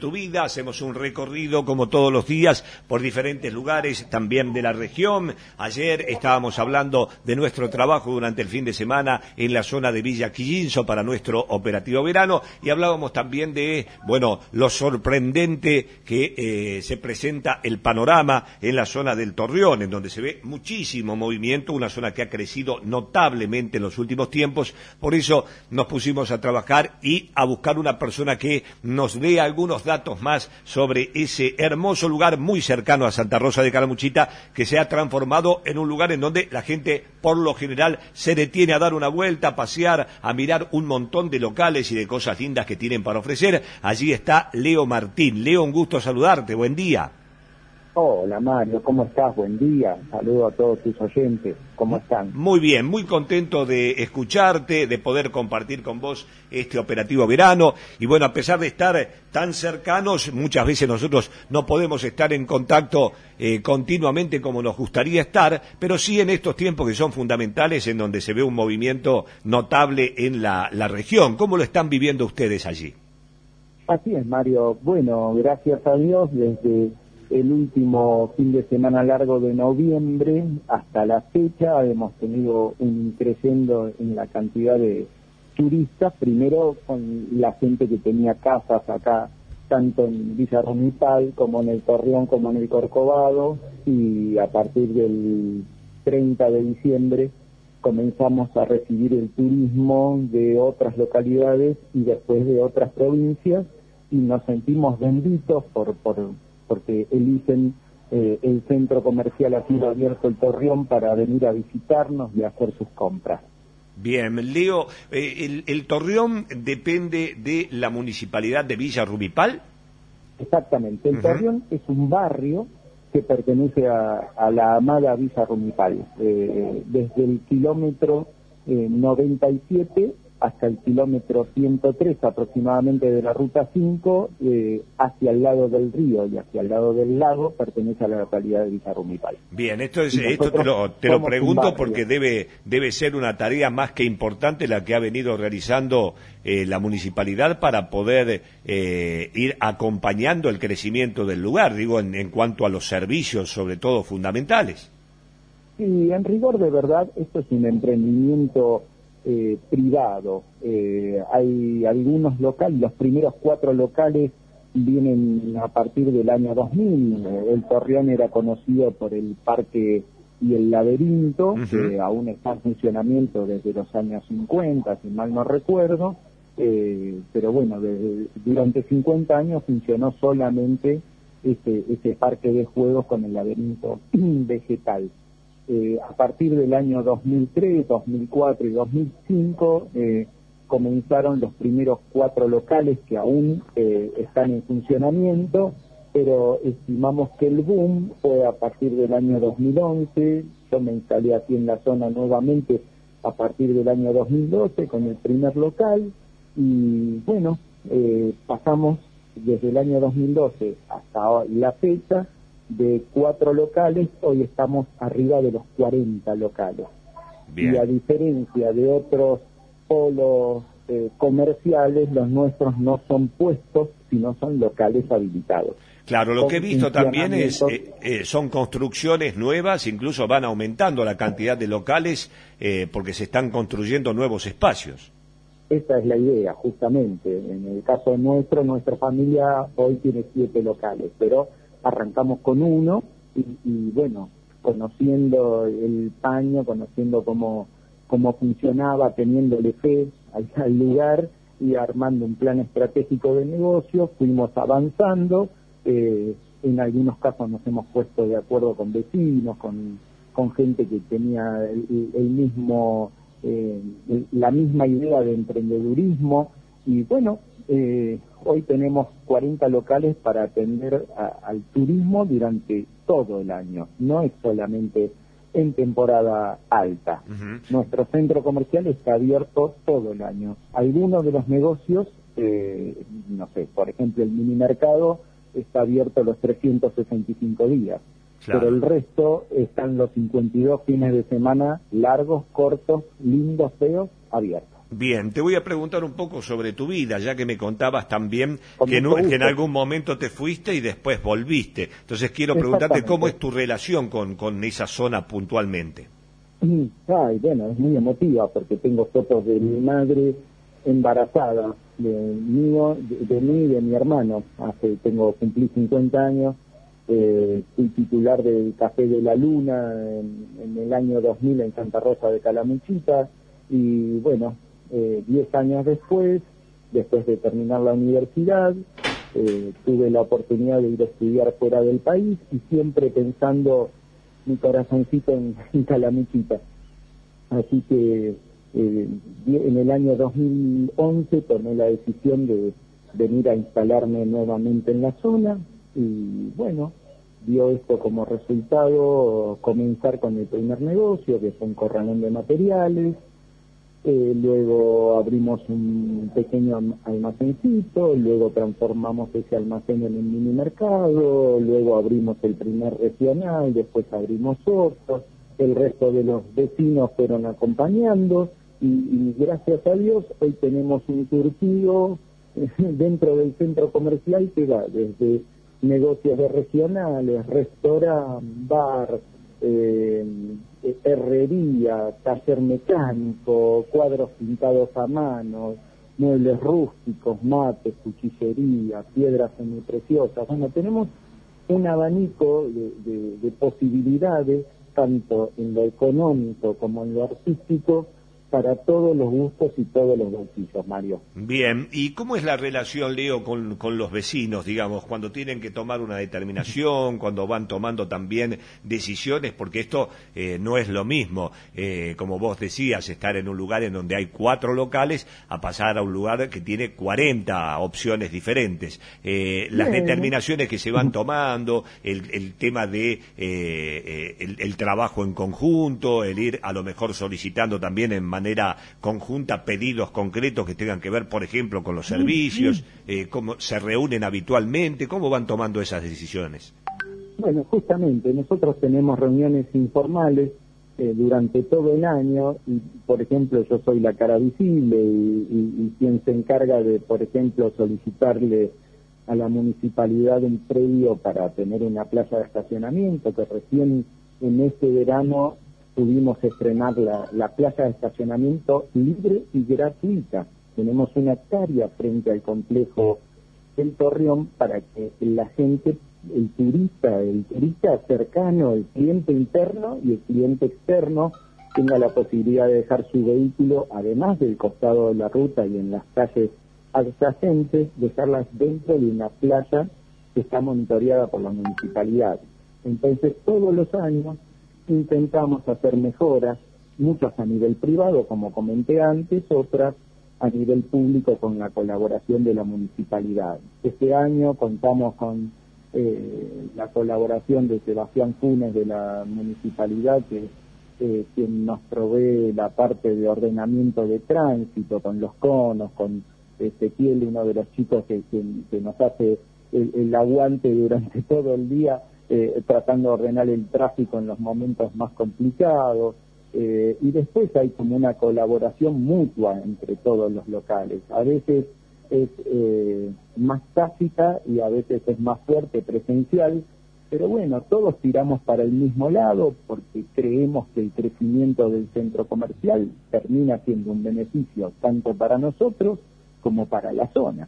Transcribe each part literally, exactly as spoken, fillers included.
tu vida, hacemos un recorrido como todos los días por diferentes lugares también de la región. Ayer estábamos hablando de nuestro trabajo durante el fin de semana en la zona de Villa Quillinzo para nuestro operativo verano y hablábamos también de, bueno, lo sorprendente que eh, se presenta el panorama en la zona del Torreón, en donde se ve muchísimo movimiento, una zona que ha crecido notablemente en los últimos tiempos. Por eso nos pusimos a trabajar y a buscar una persona que nos dé algunos datos más sobre ese hermoso lugar muy cercano a Santa Rosa de Calamuchita, que se ha transformado en un lugar en donde la gente por lo general se detiene a dar una vuelta, a pasear, a mirar un montón de locales y de cosas lindas que tienen para ofrecer. Allí está Leo Martín. Leo, un gusto saludarte, buen día. Hola Mario, ¿cómo estás? Buen día. Saludo a todos tus oyentes. ¿Cómo están? Muy bien, muy contento de escucharte, de poder compartir con vos este operativo verano. Y bueno, a pesar de estar tan cercanos, muchas veces nosotros no podemos estar en contacto eh, continuamente como nos gustaría estar, pero sí en estos tiempos que son fundamentales, en donde se ve un movimiento notable en la, la región. ¿Cómo lo están viviendo ustedes allí? Así es, Mario. Bueno, gracias a Dios, desde el último fin de semana largo de noviembre hasta la fecha hemos tenido un creciendo en la cantidad de turistas, primero con la gente que tenía casas acá, tanto en Villa Rumipal como en el Torreón como en el Corcovado, y a partir del treinta de diciembre comenzamos a recibir el turismo de otras localidades y después de otras provincias, y nos sentimos benditos por por porque eligen eh, el centro comercial así abierto el Torreón para venir a visitarnos y hacer sus compras. Bien, Leo, eh, el, ¿el Torreón depende de la municipalidad de Villa Rumipal? Exactamente, el Uh-huh. Torreón es un barrio que pertenece a, a la amada Villa Rumipal, eh, desde el kilómetro eh, noventa y siete hasta el kilómetro ciento tres aproximadamente de la ruta cinco, eh, hacia el lado del río y hacia el lado del lago, pertenece a la localidad de Villa Rumipal. Bien, esto es esto te lo, te lo pregunto porque debe debe ser una tarea más que importante la que ha venido realizando eh, la municipalidad para poder eh, ir acompañando el crecimiento del lugar, digo, en, en cuanto a los servicios, sobre todo fundamentales. Sí, en rigor de verdad, esto es un emprendimiento Eh, privado. Eh, hay algunos locales, los primeros cuatro locales vienen a partir del año dos mil. El Torreón era conocido por el Parque y el Laberinto, uh-huh. que aún está en funcionamiento desde los años cincuenta, si mal no recuerdo, eh, pero bueno, desde, durante cincuenta años funcionó solamente ese, ese parque de juegos con el laberinto vegetal. Eh, a partir del año dos mil tres, dos mil cuatro y dos mil cinco eh, comenzaron los primeros cuatro locales que aún eh, están en funcionamiento, pero estimamos que el boom fue a partir del año dos mil once. Yo me instalé aquí en la zona nuevamente a partir del año dos mil doce con el primer local, y bueno, eh, pasamos desde el año dos mil doce hasta la fecha de cuatro locales, hoy estamos arriba de los cuarenta locales. Bien. Y a diferencia de otros polos eh, comerciales, los nuestros no son puestos, sino son locales habilitados. Claro, lo que he visto también es eh, eh, son construcciones nuevas, incluso van aumentando la cantidad de locales eh, porque se están construyendo nuevos espacios. Esa es la idea, justamente. En el caso nuestro, nuestra familia hoy tiene siete locales, pero arrancamos con uno y, y bueno, conociendo el paño, conociendo cómo, cómo funcionaba, teniéndole fe al, al lugar y armando un plan estratégico de negocio, fuimos avanzando. Eh, en algunos casos nos hemos puesto de acuerdo con vecinos, con, con gente que tenía el, el mismo, eh, la misma idea de emprendedurismo, y bueno, eh, hoy tenemos cuarenta locales para atender a, al turismo durante todo el año, no es solamente en temporada alta. Uh-huh. Nuestro centro comercial está abierto todo el año. Algunos de los negocios, eh, no sé, por ejemplo el mini mercado está abierto los trescientos sesenta y cinco días, claro. Pero el resto están los cincuenta y dos fines de semana largos, cortos, lindos, feos, abiertos. Bien, te voy a preguntar un poco sobre tu vida, ya que me contabas también que en, que en algún momento te fuiste y después volviste. Entonces quiero preguntarte cómo es tu relación con, con esa zona puntualmente. Ay, bueno, es muy emotiva porque tengo fotos de mi madre embarazada, de, mío, de, de mí y de mi hermano. Hace, tengo, cumplí cincuenta años, eh, fui titular del Café de la Luna en, en el año dos mil en Santa Rosa de Calamuchita y bueno, Eh, diez años después, después de terminar la universidad, eh, tuve la oportunidad de ir a estudiar fuera del país y siempre pensando mi corazoncito en, en Calamuchita. Así que eh, en el año dos mil once tomé la decisión de venir a instalarme nuevamente en la zona y bueno, dio esto como resultado comenzar con el primer negocio, que fue un corralón de materiales. Eh, luego abrimos un pequeño almacencito, luego transformamos ese almacén en un mini mercado, luego abrimos el primer regional, después abrimos otro, el resto de los vecinos fueron acompañando y, y gracias a Dios hoy tenemos un surtido dentro del centro comercial que va desde negocios de regionales, restaurante, bar, eh, herrería, taller mecánico, cuadros pintados a mano, muebles rústicos, mates, cuchillería, piedras semipreciosas. Bueno, tenemos un abanico de, de, de posibilidades, tanto en lo económico como en lo artístico, para todos los gustos y todos los bolsillos, Mario. Bien, ¿y cómo es la relación, Leo, con, con los vecinos, digamos, cuando tienen que tomar una determinación, cuando van tomando también decisiones? Porque esto eh, no es lo mismo, eh, como vos decías, estar en un lugar en donde hay cuatro locales a pasar a un lugar que tiene cuarenta opciones diferentes. Eh, las Bien. determinaciones que se van tomando, el, el tema de eh, eh, el, el trabajo en conjunto, el ir a lo mejor solicitando también en manera manera conjunta pedidos concretos que tengan que ver, por ejemplo, con los servicios, eh, cómo se reúnen habitualmente, cómo van tomando esas decisiones. Bueno, justamente nosotros tenemos reuniones informales eh, durante todo el año y, por ejemplo, yo soy la cara visible y, y, y quien se encarga de, por ejemplo, solicitarle a la municipalidad un predio para tener una plaza de estacionamiento, que recién en este verano pudimos estrenar la, la plaza de estacionamiento libre y gratuita. Tenemos una hectárea frente al complejo del Torreón para que la gente, el turista, el turista cercano, el cliente interno y el cliente externo tenga la posibilidad de dejar su vehículo, además del costado de la ruta y en las calles adyacentes, dejarlas dentro de una playa que está monitoreada por la municipalidad. Entonces, todos los años intentamos hacer mejoras, muchas a nivel privado, como comenté antes, otras a nivel público con la colaboración de la municipalidad. Este año contamos con eh, la colaboración de Sebastián Funes de la municipalidad, que es eh, quien nos provee la parte de ordenamiento de tránsito, con los conos, con Ezequiel, uno de los chicos que, que, que nos hace el, el aguante durante todo el día, Eh, tratando de ordenar el tráfico en los momentos más complicados, eh, y después hay como una colaboración mutua entre todos los locales. A veces es eh, más tácita y a veces es más fuerte, presencial, pero bueno, todos tiramos para el mismo lado porque creemos que el crecimiento del centro comercial termina siendo un beneficio tanto para nosotros como para la zona.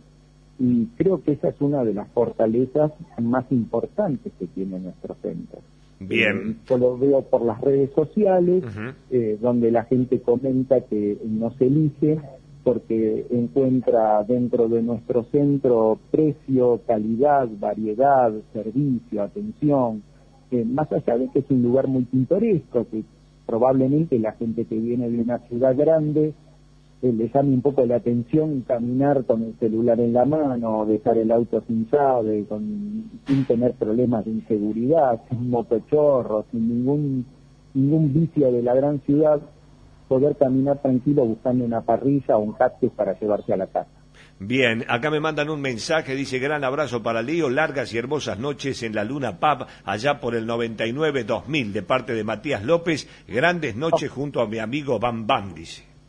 Y creo que esa es una de las fortalezas más importantes que tiene nuestro centro. Bien. Eh, yo lo veo por las redes sociales, uh-huh. eh, donde la gente comenta que nos elige porque encuentra dentro de nuestro centro precio, calidad, variedad, servicio, atención, eh, más allá de que es un lugar muy pintoresco, que probablemente la gente que viene de una ciudad grande Eh, le llame un poco la atención caminar con el celular en la mano, dejar el auto sin llave, con, sin tener problemas de inseguridad, sin motochorros, sin ningún ningún vicio de la gran ciudad, poder caminar tranquilo buscando una parrilla o un cactus para llevarse a la casa. Bien, acá me mandan un mensaje, dice: gran abrazo para Leo, largas y hermosas noches en la Luna Pub, allá por el noventa y nueve dos mil, de parte de Matías López, grandes noches oh. junto a mi amigo Bam Bam, dice.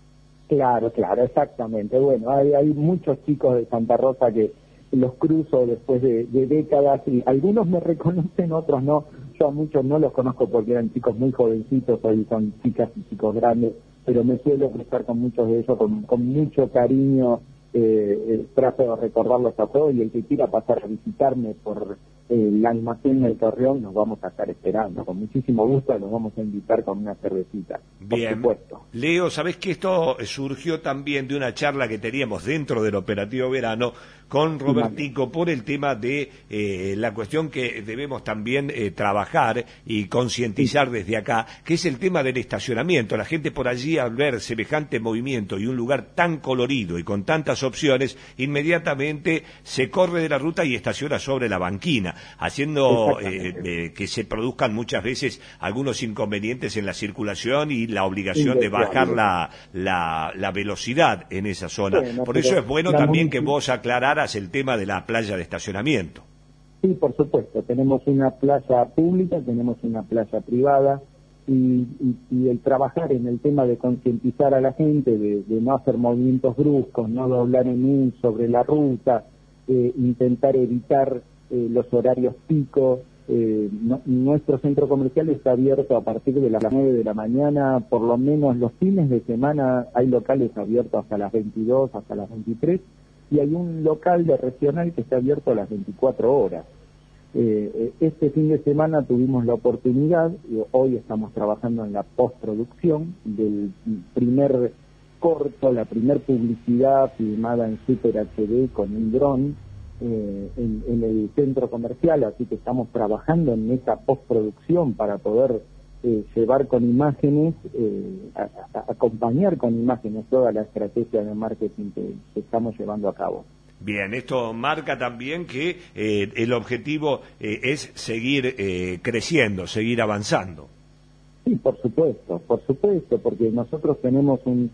Claro, claro, exactamente. Bueno, hay, hay muchos chicos de Santa Rosa que los cruzo después de, de décadas y algunos me reconocen, otros no. Yo a muchos no los conozco porque eran chicos muy jovencitos, hoy son chicas y chicos grandes, pero me suelo cruzar con muchos de ellos con, con mucho cariño. Eh, eh, trato de recordarlos a todos y el que quiera pasar a visitarme por eh, el almacén del Torreón nos vamos a estar esperando con muchísimo gusto, los vamos a invitar con una cervecita. Bien, por supuesto. Leo, sabés que esto surgió también de una charla que teníamos dentro del operativo verano con Robertico por el tema de eh, la cuestión que debemos también eh, trabajar y concientizar desde acá, que es el tema del estacionamiento. La gente por allí, al ver semejante movimiento y un lugar tan colorido y con tantas opciones, inmediatamente se corre de la ruta y estaciona sobre la banquina, haciendo eh, eh, que se produzcan muchas veces algunos inconvenientes en la circulación y la obligación de bajar la, la, la velocidad en esa zona. Bueno, por eso es bueno también que vos aclararas el tema de la playa de estacionamiento. Sí, por supuesto. Tenemos una playa pública, tenemos una playa privada y, y, y el trabajar en el tema de concientizar a la gente, de, de no hacer movimientos bruscos, no doblar en U sobre la ruta, eh, intentar evitar eh, los horarios picos. Eh, no, nuestro centro comercial está abierto a partir de las nueve de la mañana, por lo menos los fines de semana hay locales abiertos hasta las veintidós, hasta las veintitrés, y hay un local de regional que está abierto a las veinticuatro horas. Eh, este fin de semana tuvimos la oportunidad, y hoy estamos trabajando en la postproducción del primer corto, la primer publicidad filmada en Super H D con un dron eh, en, en el centro comercial, así que estamos trabajando en esa postproducción para poder eh, llevar con imágenes, eh, a, a, acompañar con imágenes toda la estrategia de marketing que, que estamos llevando a cabo. Bien, esto marca también que eh, el objetivo eh, es seguir eh, creciendo, seguir avanzando. Sí, por supuesto, por supuesto, porque nosotros tenemos un,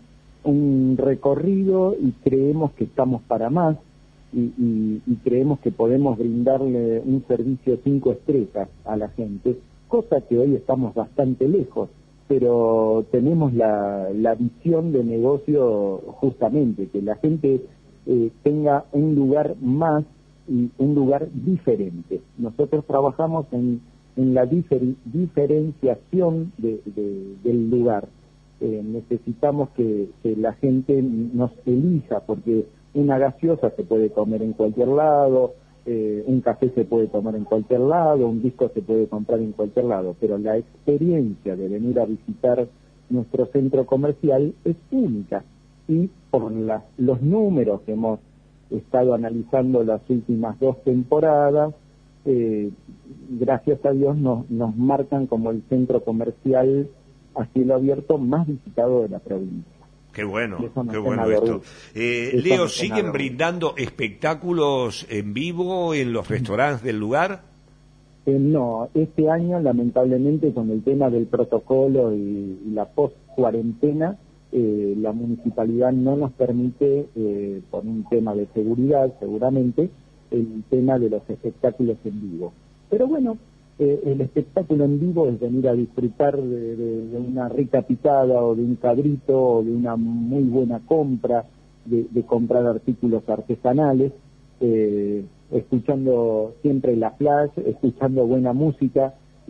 un recorrido y creemos que estamos para más y, y, y creemos que podemos brindarle un servicio cinco estrellas a la gente, cosa que hoy estamos bastante lejos, pero tenemos la, la visión de negocio justamente, que la gente eh, tenga un lugar más y un lugar diferente. Nosotros trabajamos en, en la difer, diferenciación de, de, del lugar. Eh, necesitamos que, que la gente nos elija, porque una gaseosa se puede comer en cualquier lado, eh, un café se puede tomar en cualquier lado, un disco se puede comprar en cualquier lado, pero la experiencia de venir a visitar nuestro centro comercial es única, y por la, los números que hemos estado analizando las últimas dos temporadas, eh, gracias a Dios nos, nos marcan como el centro comercial a cielo abierto más visitado de la provincia. Qué bueno, qué bueno esto. Eh, Leo, ¿siguen brindando espectáculos en vivo en los restaurantes del lugar? Eh, no, este año lamentablemente con el tema del protocolo y, y la post-cuarentena, eh, la municipalidad no nos permite, eh, por un tema de seguridad seguramente, el tema de los espectáculos en vivo. Pero bueno, eh, el espectáculo en vivo es venir a disfrutar de, de, de una rica picada o de un cabrito o de una muy buena compra, de, de comprar artículos artesanales, eh, escuchando siempre la flash, escuchando buena música, y,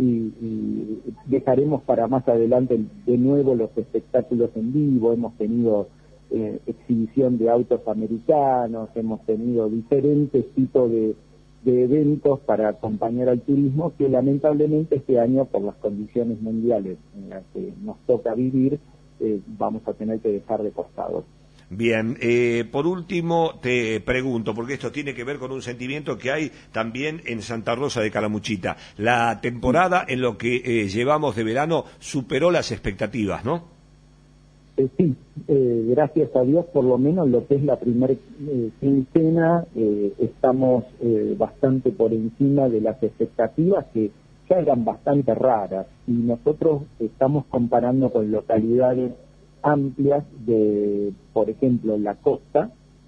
y dejaremos para más adelante de nuevo los espectáculos en vivo. Hemos tenido eh, exhibición de autos americanos, hemos tenido diferentes tipos de de eventos para acompañar al turismo que lamentablemente este año, por las condiciones mundiales en las que nos toca vivir, eh, vamos a tener que dejar de costado. Bien, eh, por último te pregunto, porque esto tiene que ver con un sentimiento que hay también en Santa Rosa de Calamuchita. La temporada en lo que eh, llevamos de verano superó las expectativas, ¿no? Eh, sí, eh, gracias a Dios, por lo menos lo que es la primera eh, quincena, eh, estamos eh, bastante por encima de las expectativas, que ya eran bastante raras, y nosotros estamos comparando con localidades amplias de, por ejemplo, la costa,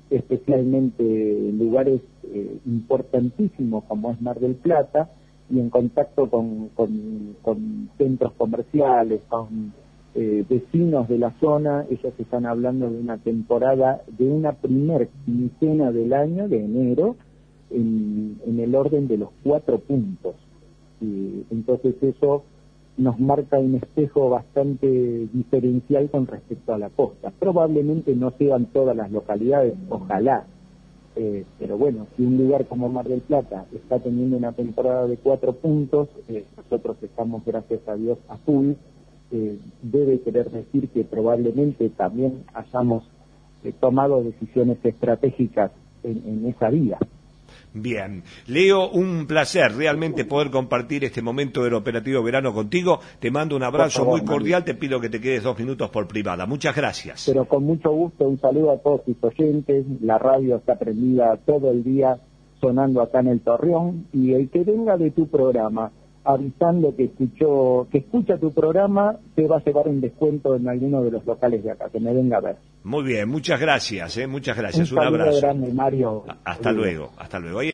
especialmente lugares eh, importantísimos como es Mar del Plata, y en contacto con, con, con centros comerciales, con eh, vecinos de la zona, ellos están hablando de una temporada, de una primer quincena del año, de enero, en, en el orden de los cuatro puntos. Y entonces eso nos marca un espejo bastante diferencial con respecto a la costa. Probablemente no sean todas las localidades, ojalá, eh, pero bueno, si un lugar como Mar del Plata está teniendo una temporada de cuatro puntos, eh, nosotros estamos, gracias a Dios, a full, eh, debe querer decir que probablemente también hayamos eh, tomado decisiones estratégicas en, en esa vía. Bien. Leo, un placer realmente poder compartir este momento del operativo verano contigo. Te mando un abrazo favor, muy cordial. Mami. Te pido que te quedes dos minutos por privada. Muchas gracias. Pero con mucho gusto, un saludo a todos tus oyentes. La radio está prendida todo el día sonando acá en el Torreón. Y el que venga de tu programa avisando que escuchó, que escucha tu programa, te va a llevar un descuento en alguno de los locales de acá, que me venga a ver. Muy bien, muchas gracias, ¿eh? Muchas gracias. Un, un abrazo grande, Mario. Hasta luego, hasta luego.